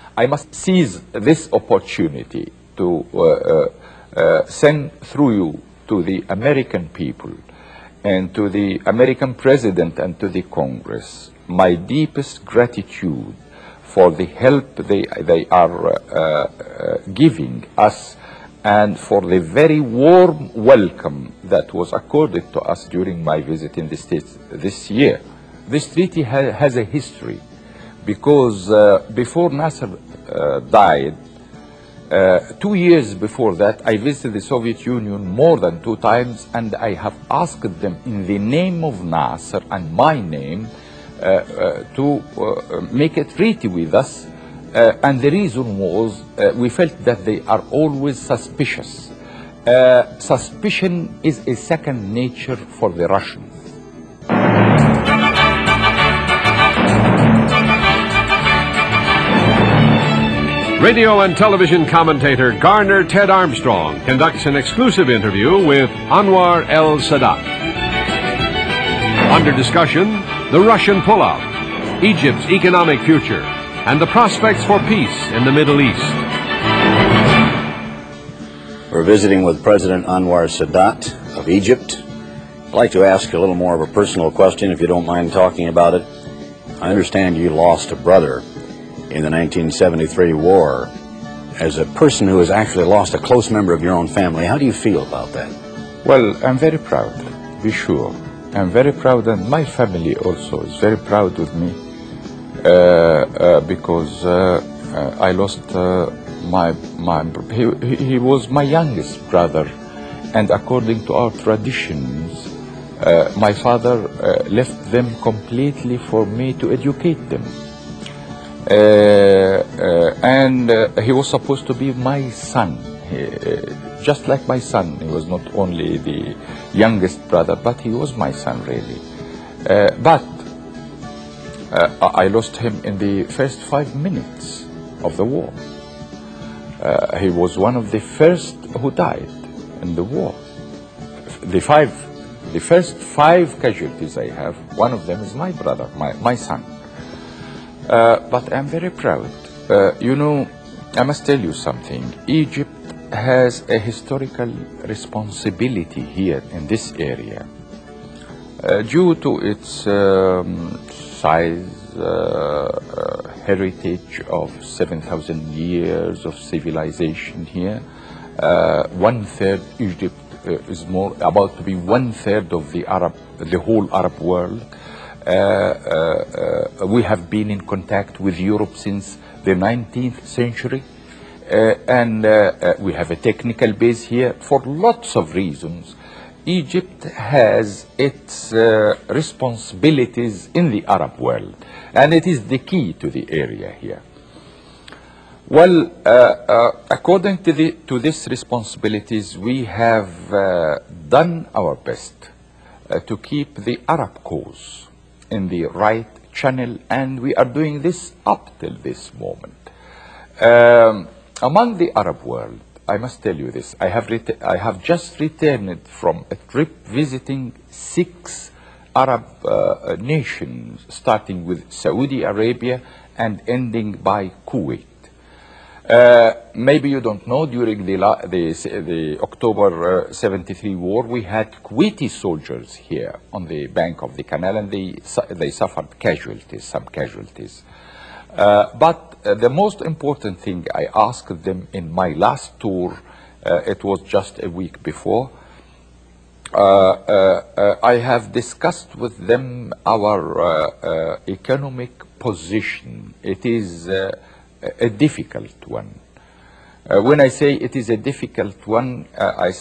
I must seize this opportunity to send through you to the American people and to the American President and to the Congress my deepest gratitude for the help they are giving us, and for the very warm welcome that was accorded to us during my visit in the States this year. This treaty has a history, because before Nasser died, 2 years before that, I visited the Soviet Union more than 2 times, and I have asked them in the name of Nasser and my name to make a treaty with us. And the reason was we felt that they are always suspicious. Suspicion is a second nature for the Russians. Radio and television commentator Garner Ted Armstrong conducts an exclusive interview with Anwar el-Sadat. Under discussion, the Russian pullout, Egypt's economic future, and the prospects for peace in the Middle East. We're visiting with President Anwar Sadat of Egypt. I'd like to ask a little more of a personal question, if you don't mind talking about it. I understand you lost a brother in the 1973 war. As a person who has actually lost a close member of your own family, how do you feel about that? Well, I'm very proud, be sure. I'm very proud, and my family also is very proud with me, because I lost he was my youngest brother, and according to our traditions, my father left them completely for me to educate them. And he was supposed to be my son, just like my son. He was not only the youngest brother, but he was my son, really. But I lost him in the first 5 minutes of the war. He was one of the first who died in the war. The first 5 casualties I have, one of them is my brother, my son. But I'm very proud. You know, I must tell you something. Egypt has a historical responsibility here in this area. Due to its size, heritage of 7,000 years of civilization here, 1/3 Egypt is about to be 1/3 of the whole Arab world. We have been in contact with Europe since the 19th century, and we have a technical base here. For lots of reasons, Egypt has its responsibilities in the Arab world, and it is the key to the area here. Well, according to these responsibilities, we have done our best to keep the Arab cause in the right channel, and we are doing this up till this moment. Among the Arab world, I must tell you this, I have just returned from a trip visiting 6 Arab nations, starting with Saudi Arabia and ending by Kuwait. Maybe you don't know, during the October 73 war, we had Kuwaiti soldiers here on the bank of the canal, and they suffered some casualties. But the most important thing I asked them in my last tour, it was just a week before, I have discussed with them our economic position. It is a difficult one. When I say it is a difficult one, I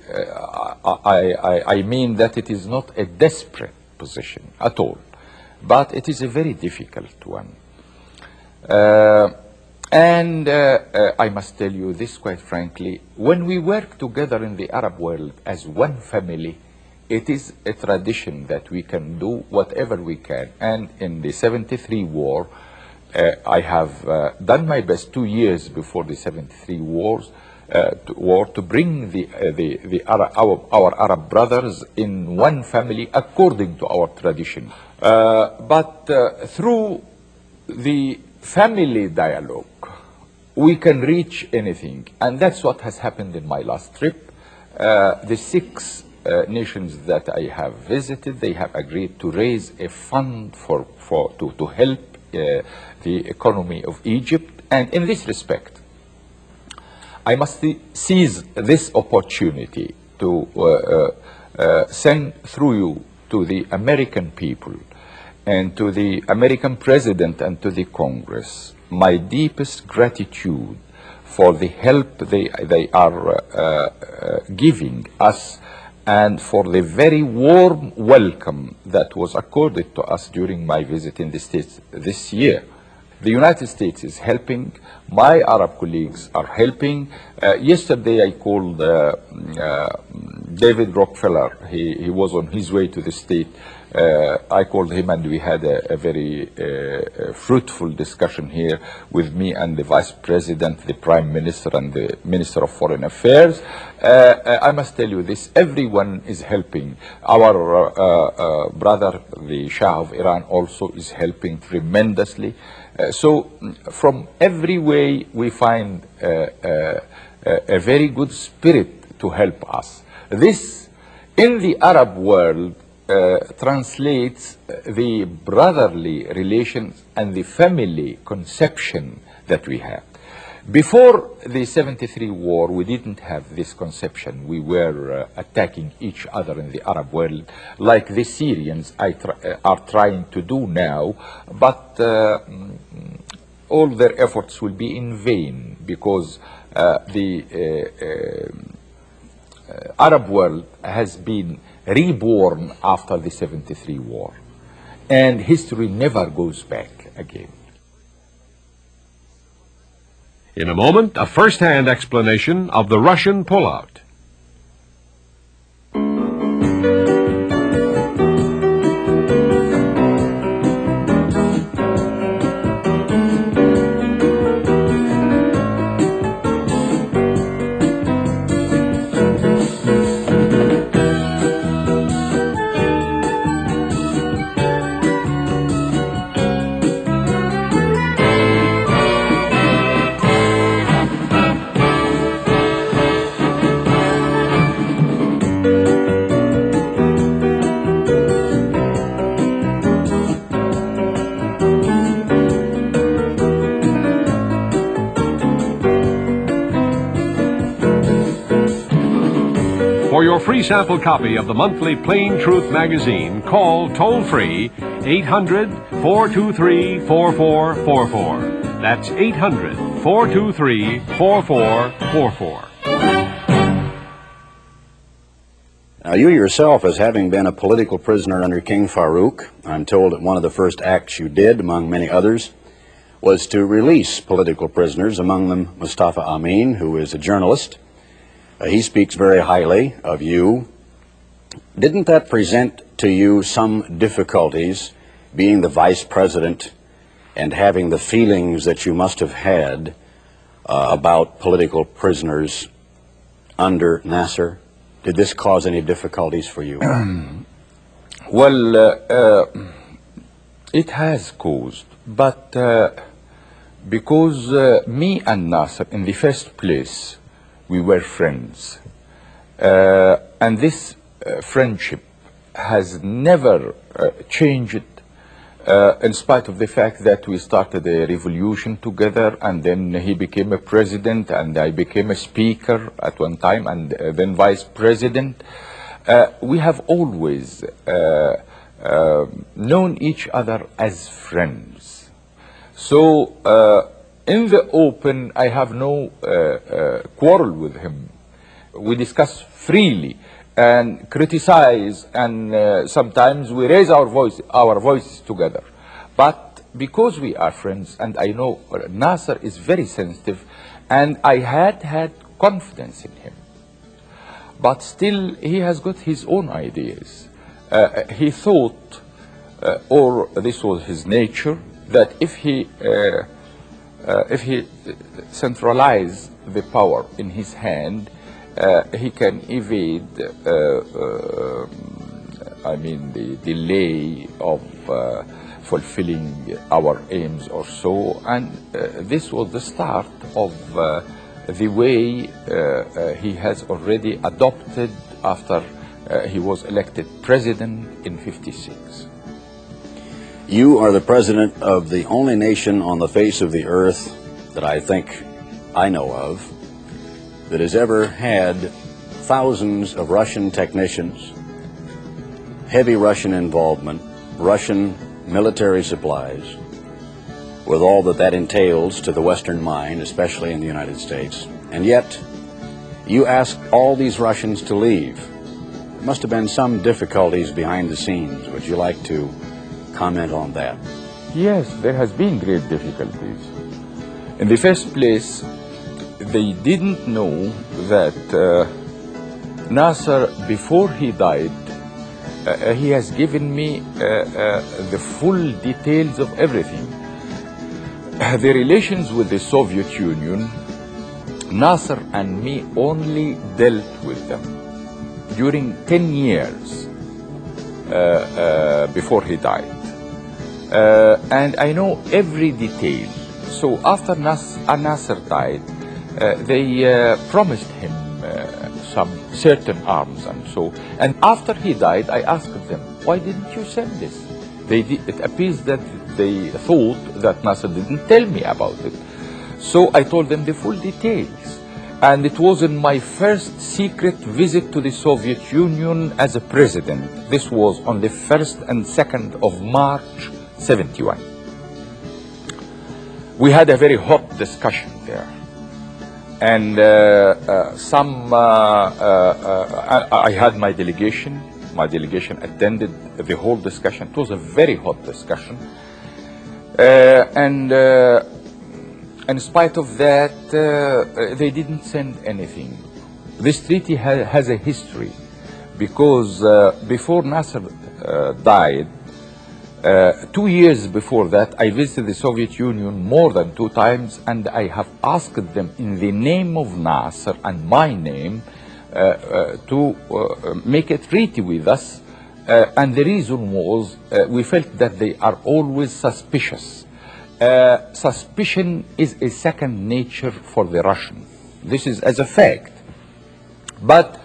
mean that it is not a desperate position at all, but it is a very difficult one. And I must tell you this quite frankly, when we work together in the Arab world as one family, it is a tradition that we can do whatever we can. And in the 73 war, I have done my best 2 years before the 73 war to bring our Arab brothers in one family according to our tradition. But through the family dialogue, we can reach anything. And that's what has happened in my last trip. The 6 nations that I have visited, they have agreed to raise a fund to help the economy of Egypt. And in this respect, I must seize this opportunity to send through you to the American people and to the American president and to the Congress my deepest gratitude for the help they are giving us, and for the very warm welcome that was accorded to us during my visit in the States this year. The United States is helping. My Arab colleagues are helping. Yesterday I called David Rockefeller. He was on his way to the state. I called him and we had a very fruitful discussion here with me and the Vice President, the Prime Minister, and the Minister of Foreign Affairs. I must tell you this, everyone is helping. Our brother, the Shah of Iran, also is helping tremendously. So from every way we find a very good spirit to help us. This, in the Arab world, translates the brotherly relations and the family conception that we have. Before the 73 war, we didn't have this conception. We were attacking each other in the Arab world, like the Syrians are trying to do now, but all their efforts will be in vain, because the Arab world has been reborn after the 73 war, and history never goes back again. In a moment, a first-hand explanation of the Russian pullout. For your free sample copy of the monthly Plain Truth magazine, call toll-free 800-423-4444. That's 800-423-4444. Now, you yourself, as having been a political prisoner under King Farouk, I'm told that one of the first acts you did, among many others, was to release political prisoners, among them Mustafa Amin, who is a journalist. He speaks very highly of you. Didn't that present to you some difficulties, being the vice president and having the feelings that you must have had about political prisoners under Nasser? Did this cause any difficulties for you? Well, it has caused, but because me and Nasser, in the first place, we were friends, and this friendship has never changed, in spite of the fact that we started a revolution together, and then he became a president and I became a speaker at one time, and then vice president. We have always known each other as friends. So in the open, I have no quarrel with him. We discuss freely and criticize, and sometimes we raise our voices together. But because we are friends, and I know Nasser is very sensitive, and I had confidence in him. But still, he has got his own ideas. He thought, or this was his nature, that if he centralized the power in his hand, he can evade, the delay of fulfilling our aims or so. And this was the start of the way he has already adopted after he was elected president in '56. You are the president of the only nation on the face of the earth that I think I know of that has ever had thousands of Russian technicians, heavy Russian involvement, Russian military supplies, with all that that entails to the Western mind, especially in the United States. And yet, you asked all these Russians to leave. There must have been some difficulties behind the scenes. Would you like to comment on that? Yes, there has been great difficulties. In the first place, they didn't know that Nasser, before he died, he has given me the full details of everything. The relations with the Soviet Union, Nasser and me only dealt with them during 10 years before he died. And I know every detail. So after Nasser died, they promised him some certain arms and so. And after he died, I asked them, why didn't you send this? It appears that they thought that Nasser didn't tell me about it. So I told them the full details. And it was in my first secret visit to the Soviet Union as a president. This was on the 1st and 2nd of March, '71. We had a very hot discussion there. And I had my delegation. My delegation attended the whole discussion. It was a very hot discussion. And in spite of that, they didn't send anything. This treaty has a history, because before Nasser died, 2 years before that, I visited the Soviet Union more than 2 times, and I have asked them in the name of Nasser and my name to make a treaty with us. And the reason was we felt that they are always suspicious. Suspicion is a second nature for the Russians. This is as a fact. But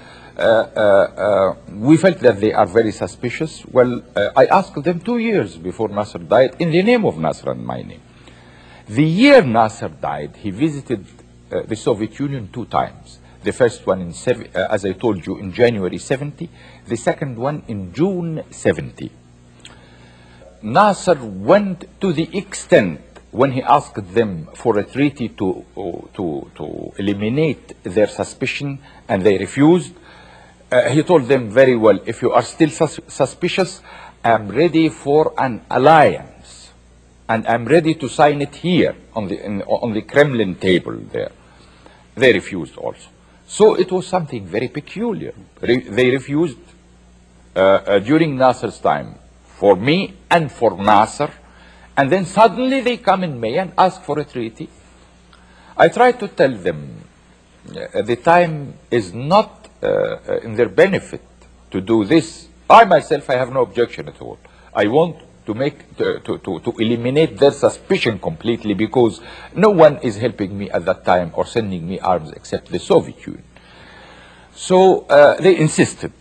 we felt that they are very suspicious. Well, I asked them 2 years before Nasser died in the name of Nasser and my name. The year Nasser died, he visited the Soviet Union 2 times. The first one, as I told you, in January '70. The second one in June '70. Nasser went to the extent when he asked them for a treaty to eliminate their suspicion, and they refused. He told them very well, if you are still suspicious, I'm ready for an alliance, and I'm ready to sign it here on the Kremlin table there. They refused also. So it was something very peculiar. They refused during Nasser's time for me and for Nasser, and then suddenly they come in May and ask for a treaty. I tried to tell them the time is not in their benefit to do this. I myself, I have no objection at all. I want to to eliminate their suspicion completely, because no one is helping me at that time or sending me arms except the Soviet Union. So they insisted.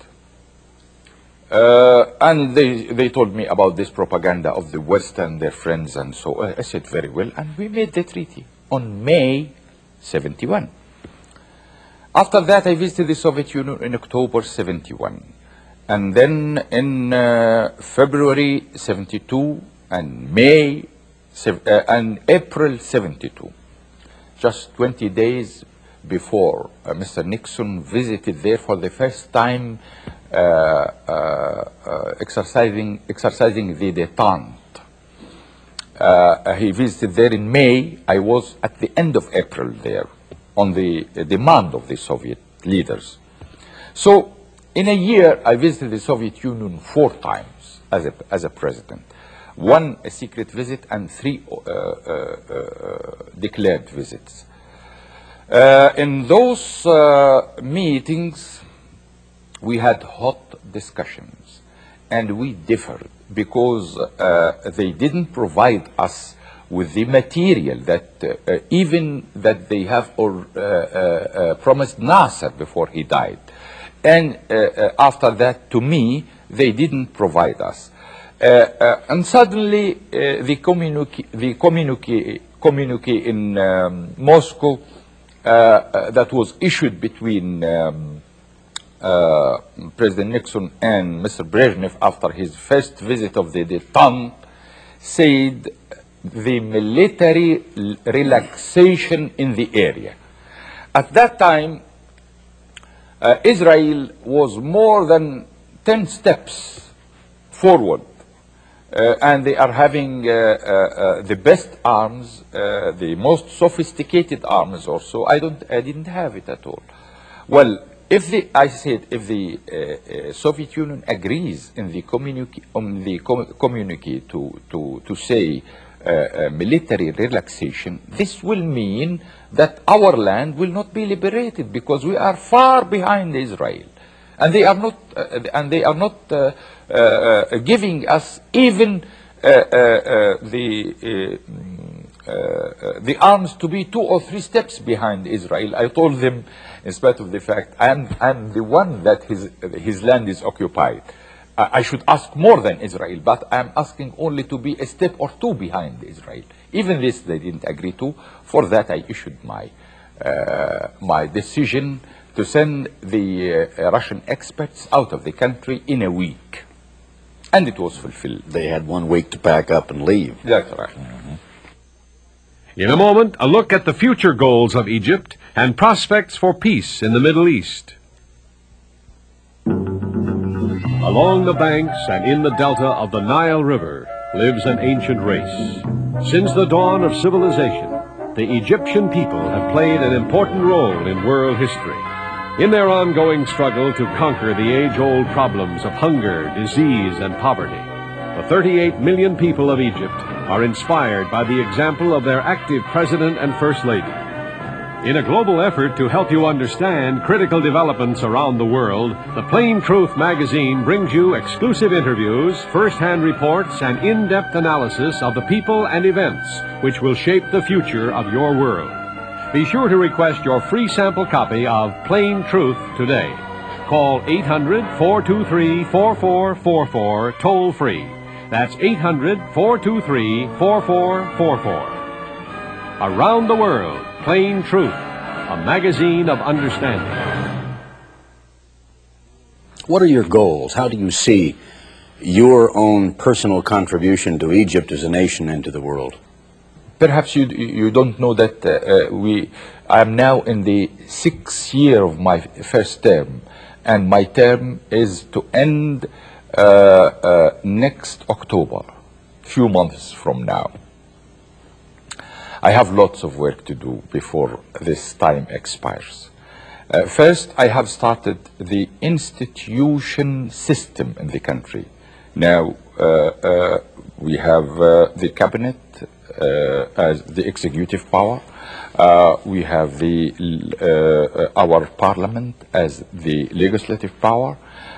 And they told me about this propaganda of the West and their friends, and so I said very well, and we made the treaty on May '71. After that, I visited the Soviet Union in October '71, and then in February '72 and May and April '72, just 20 days before Mr. Nixon visited there for the first time, exercising the détente. He visited there in May. I was at the end of April there on the demand of the Soviet leaders. So in a year, I visited the Soviet Union 4 times as a president. 1 a secret visit and 3 declared visits. In those meetings, we had hot discussions, and we differed because they didn't provide us with the material that even that they have promised Nasser before he died. And after that, to me, they didn't provide us. And suddenly, the communique in Moscow that was issued between President Nixon and Mr. Brezhnev after his first visit of the détente said the military relaxation in the area. At that time, Israel was more than 10 steps forward, and they are having the best arms, the most sophisticated arms also. I didn't have it at all. Well, if the Soviet Union agrees in the communique to say military relaxation, this will mean that our land will not be liberated because we are far behind Israel, and they are not giving us even the arms to be 2 or 3 steps behind Israel. I told them, in spite of the fact I'm the one that his land is occupied, I should ask more than Israel, but I'm asking only to be a step or 2 behind Israel. Even this they didn't agree to. For that, I issued my decision to send the Russian experts out of the country in a week. And it was fulfilled. They had 1 week to pack up and leave. That's right. In a moment, a look at the future goals of Egypt and prospects for peace in the Middle East. Along the banks and in the delta of the Nile River lives an ancient race. Since the dawn of civilization, the Egyptian people have played an important role in world history. In their ongoing struggle to conquer the age-old problems of hunger, disease, and poverty, the 38 million people of Egypt are inspired by the example of their active president and first lady. In a global effort to help you understand critical developments around the world, the Plain Truth magazine brings you exclusive interviews, first-hand reports, and in-depth analysis of the people and events which will shape the future of your world. Be sure to request your free sample copy of Plain Truth today. Call 800-423-4444 toll-free. That's 800-423-4444. Around the World, Plain Truth, a magazine of understanding. What are your goals? How do you see your own personal contribution to Egypt as a nation and to the world? Perhaps you don't know that I am now in the 6th year of my first term, and my term is to end next October, few months from now. I have lots of work to do before this time expires. First, I have started the institution system in the country. Now, we have the cabinet as the executive power. We have our parliament as the legislative power.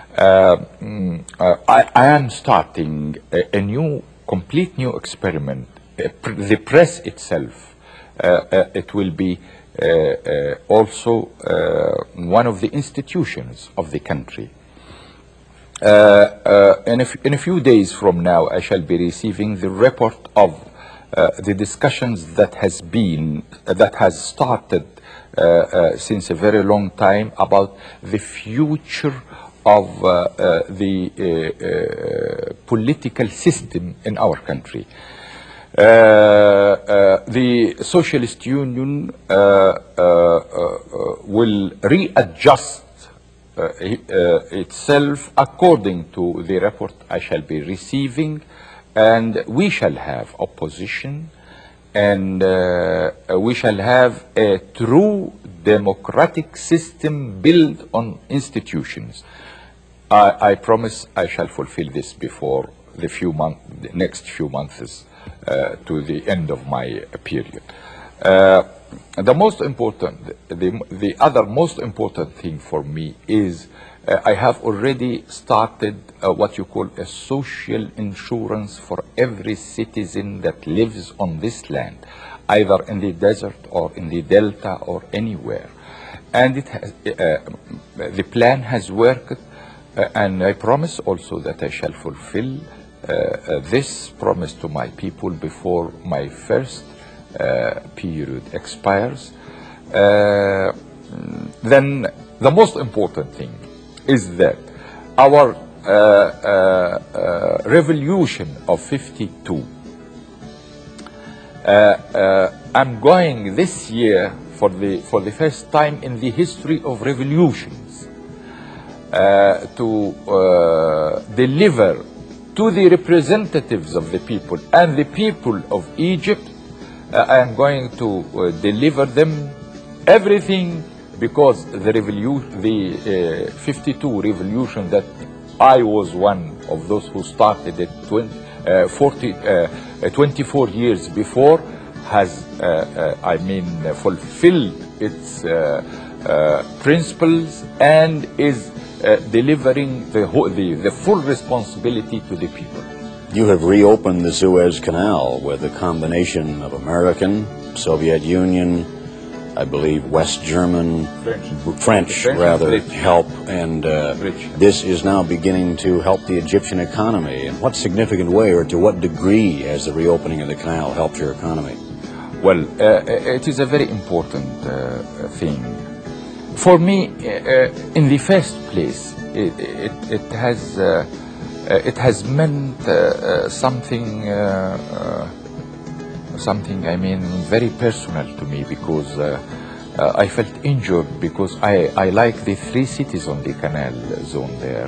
I am starting a complete new experiment. The press itself, it will be also one of the institutions of the country. In a few days from now, I shall be receiving the report of the discussions that has started since a very long time about the future of the political system in our country. The Socialist Union will readjust itself according to the report I shall be receiving, and we shall have opposition, and we shall have a true democratic system built on institutions. I promise I shall fulfill this before the next few months to the end of my period. the most important, the other most important thing for me is I have already started what you call a social insurance for every citizen that lives on this land, either in the desert or in the delta or anywhere. And it has, the plan has worked, and I promise also that I shall fulfill this promise to my people before my first period expires. Then the most important thing is that our revolution of 52, I'm going this year for the first time in the history of revolutions to deliver to the representatives of the people and the people of Egypt. I am going to deliver them everything, because the revolution, the 52 revolution that I was one of those who started it 24 years before, has, I mean, fulfilled its principles and is delivering the full responsibility to the people. You have reopened the Suez Canal with a combination of American, Soviet Union, I believe West German, French rather, help, and this is now beginning to help the Egyptian economy. In what significant way, or to what degree, has the reopening of the canal helped your economy? Well, it is a very important thing. For me, in the first place, it has meant something, I mean, very personal to me, because I felt injured, because I like the 3 cities on the canal zone there.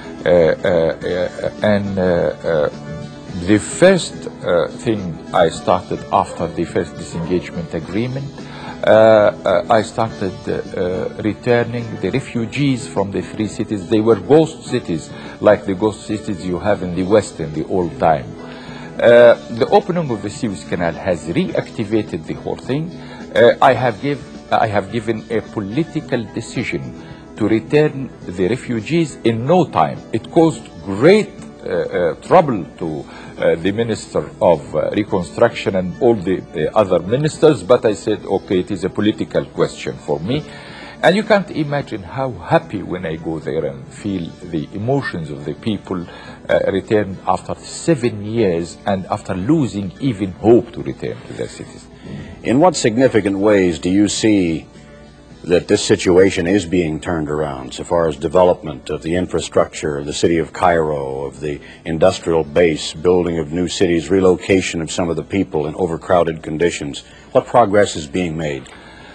And the first thing I started after the first disengagement agreement, I started returning the refugees from the 3 cities. They were ghost cities, like the ghost cities you have in the West in the old time. The opening of the Suez Canal has reactivated the whole thing. I have given a political decision to return the refugees in no time. It caused great trouble to the Minister of Reconstruction and all the other ministers, but I said, okay, it is a political question for me. And you can't imagine how happy when I go there and feel the emotions of the people returned after 7 years and after losing even hope to return to their cities. In what significant ways do you see that this situation is being turned around, so far as development of the infrastructure of the city of Cairo, of the industrial base, building of new cities, relocation of some of the people in overcrowded conditions? What progress is being made?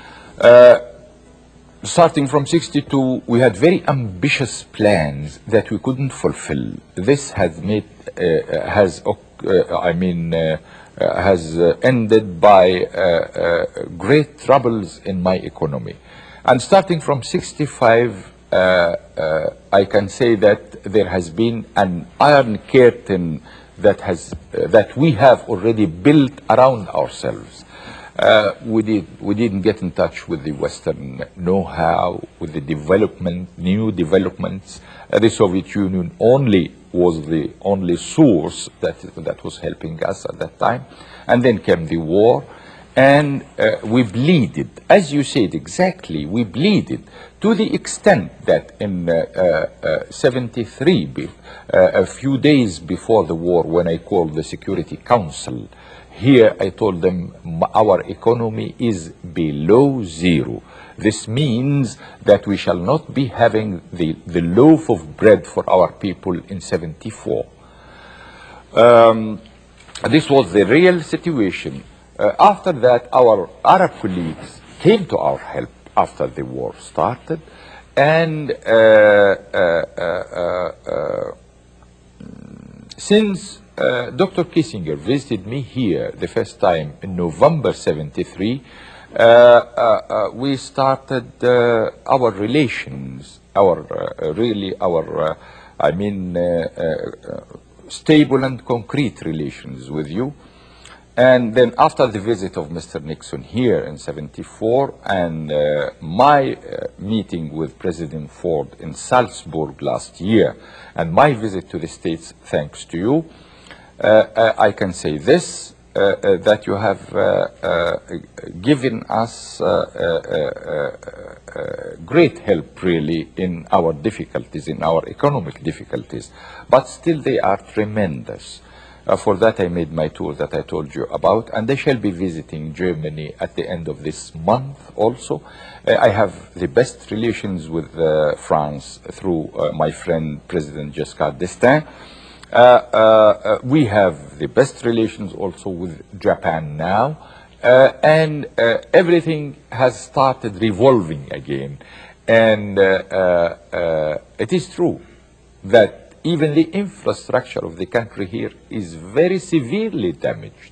Starting from 62, we had very ambitious plans that we couldn't fulfill. This has made, has ended by great troubles in my economy. And starting from 65, I can say that there has been an iron curtain that we have already built around ourselves. We didn't get in touch with the Western know-how, with the new developments. The Soviet Union only was the only source that was helping us at that time. And then came the war, and we bleeded. As you said exactly, we bleeded to the extent that in 73, a few days before the war, when I called the Security Council, here I told them our economy is below zero. This means that we shall not be having the loaf of bread for our people in 74. This was the real situation. After that, our Arab colleagues came to our help after the war started, and since Dr. Kissinger visited me here the first time in November 73, we started our relations, stable and concrete relations with you. And then after the visit of Mr. Nixon here in '74 and my meeting with President Ford in Salzburg last year and my visit to the States, thanks to you, I can say this, that you have given us great help really in our difficulties, in our economic difficulties, but still they are tremendous. For that I made my tour that I told you about, and I shall be visiting Germany at the end of this month also. I have the best relations with France through my friend President Giscard d'Estaing. We have the best relations also with Japan now, and everything has started revolving again. And it is true that even the infrastructure of the country here is very severely damaged,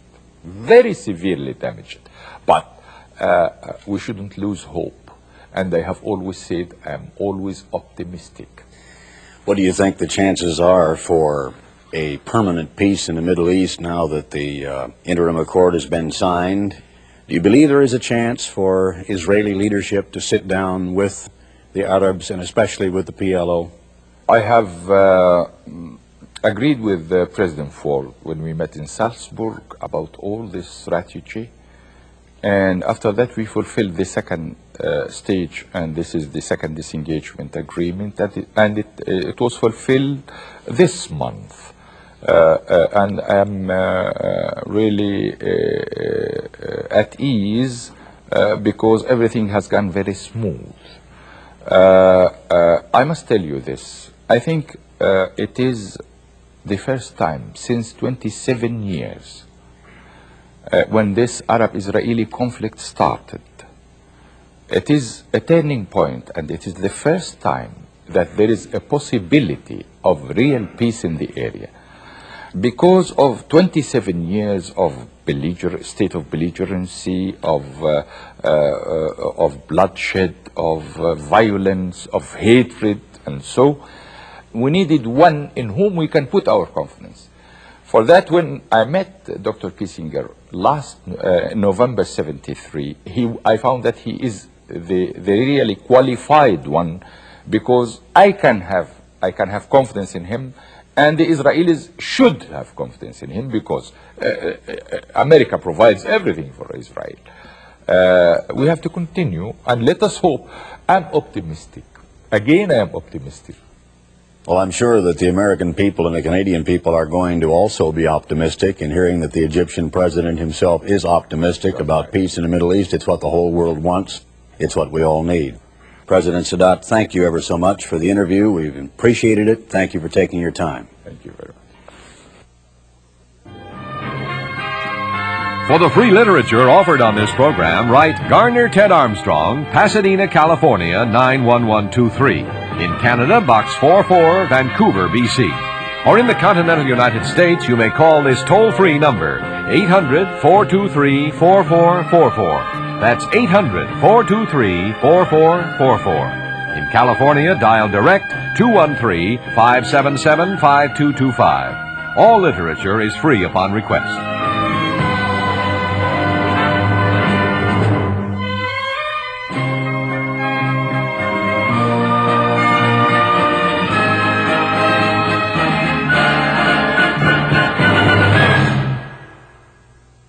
But we shouldn't lose hope. And I have always said I am always optimistic. What do you think the chances are for a permanent peace in the Middle East now that the interim accord has been signed? Do you believe there is a chance for Israeli leadership to sit down with the Arabs and especially with the PLO? I have agreed with President Ford when we met in Salzburg about all this strategy, and after that we fulfilled the second stage, and this is the second disengagement agreement, and it was fulfilled this month, and I am really at ease because everything has gone very smooth. I must tell you this. I think it is the first time since 27 years when this Arab-Israeli conflict started. It is a turning point, and it is the first time that there is a possibility of real peace in the area. Because of 27 years of state of belligerency, of bloodshed, of violence, of hatred, and so we needed one in whom we can put our confidence. For that, when I met Dr. Kissinger last November '73, I found that he is the really qualified one, because I can have confidence in him, and the Israelis should have confidence in him, because America provides everything for Israel. We have to continue, and let us hope. I'm optimistic. Again, I am optimistic. Well, I'm sure that the American people and the Canadian people are going to also be optimistic in hearing that the Egyptian president himself is optimistic about peace in the Middle East. It's what the whole world wants. It's what we all need. President Sadat, thank you ever so much for the interview. We've appreciated it. Thank you for taking your time. Thank you very much. For the free literature offered on this program, write Garner Ted Armstrong, Pasadena, California, 91123. In Canada, Box 44, Vancouver, BC. Or in the continental United States, you may call this toll-free number, 800-423-4444. That's 800-423-4444. In California, dial direct 213-577-5225. All literature is free upon request.